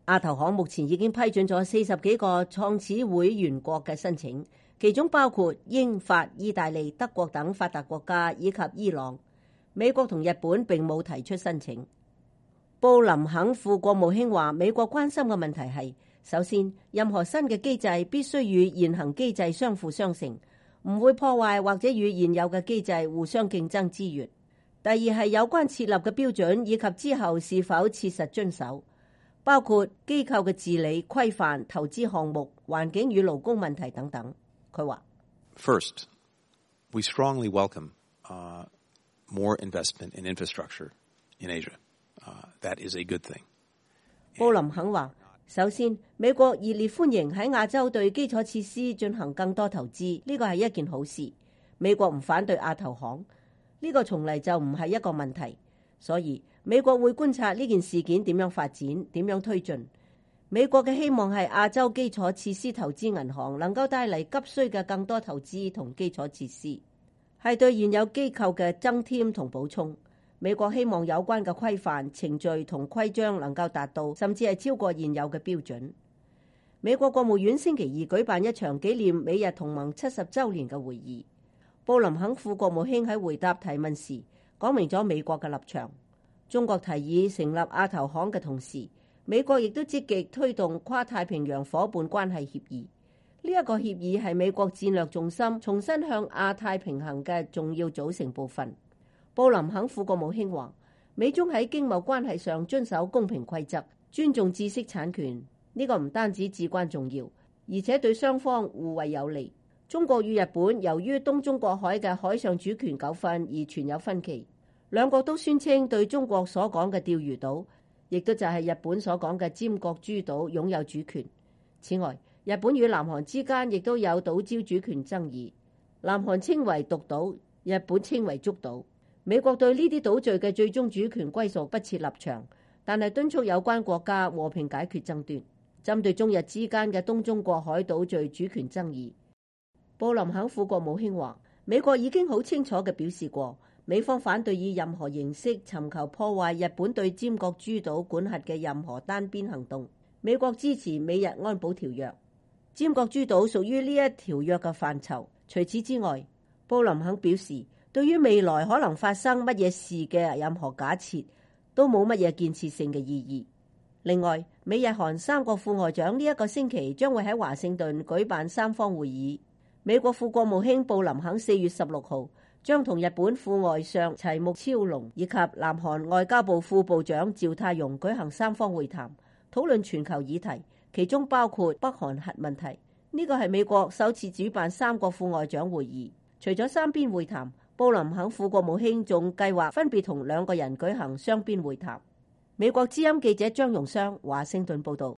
亞投行目前已經批准咗40幾個創始會員國嘅申請，其中包括英法、意大利、德國等發達國家以及伊朗。美國同日本並冇提出申請。布林肯副國務卿話，美國關心嘅問題係，首先，任何新嘅機制必須與現行機制相輔相成，唔會破壞或者與現有嘅機制互相競爭資源。第二係有關設立嘅標準以及之後是否切實遵守，包括機構嘅治理、規範、投資項目、環境與勞工問題等等。佢話 ：First, we strongly welcome more investment in infrastructure in Asia. That is a good thing. 布林肯話：首先，美國熱烈歡迎喺亞洲對基礎設施進行更多投資，呢個係一件好事。美國唔反對亞投行。呢個從嚟就唔係一個問題，所以美國會觀察呢件事件點樣發展，點樣推進。美國嘅希望係亞洲基礎設施投資銀行能夠帶嚟急需嘅更多投資同基礎設施，係對現有機構嘅增添同補充。美國希望有關嘅規範、程序同規章能夠達到，甚至係超過現有嘅標準。美國國務院星期二舉辦一場紀念美日同盟70週年嘅會議。布林肯副國務卿喺回答提問時講明咗美國嘅立場。中國提議成立亞投行嘅同時，美國亦都積極推動跨太平洋夥伴關係協議。呢一個協議係美國戰略重心重新向亞太平衡嘅重要組成部分。布林肯副國務卿話，美中喺經貿關係上遵守公平規則，尊重知識產權，呢個唔單止至關重要，而且對雙方互惠有利。中國與日本由於東中國海嘅海上主權糾紛而存有分歧，兩國都宣稱對中國所講嘅釣魚島，亦都就係日本所講嘅尖閣諸島擁有主權。此外，日本與南韓之間亦都有島礁主權爭議，南韓稱為獨島，日本稱為竹島。美國對呢啲島嶼嘅最終主權歸屬不設立場，但係敦促有關國家和平解決爭端。針對中日之間嘅東中國海島嶼主權爭議，布林肯副國務卿話，美國已經好清楚嘅表示過，美方反對以任何形式尋求破壞日本對尖閣諸島管轄嘅任何單邊行動。美國支持美日安保條約，尖閣諸島屬於呢一條約嘅範疇。除此之外，布林肯表示，對於未來可能發生乜嘢事嘅任何假設，都冇乜嘢建設性嘅意義。另外，美日韓三國副外長呢一個星期將會喺華盛頓舉辦三方會議。美國副國務卿布林肯4月16號將同日本副外相齊木超龍以及南韓外交部副部長趙泰容舉行三方會談，討論全球議題，其中包括北韓核問題。呢個係美國首次主辦三國副外長會議。除咗三邊會談，布林肯副國務卿仲計劃分別同2個人舉行雙邊會談。美國之音記者張容湘華盛頓報道。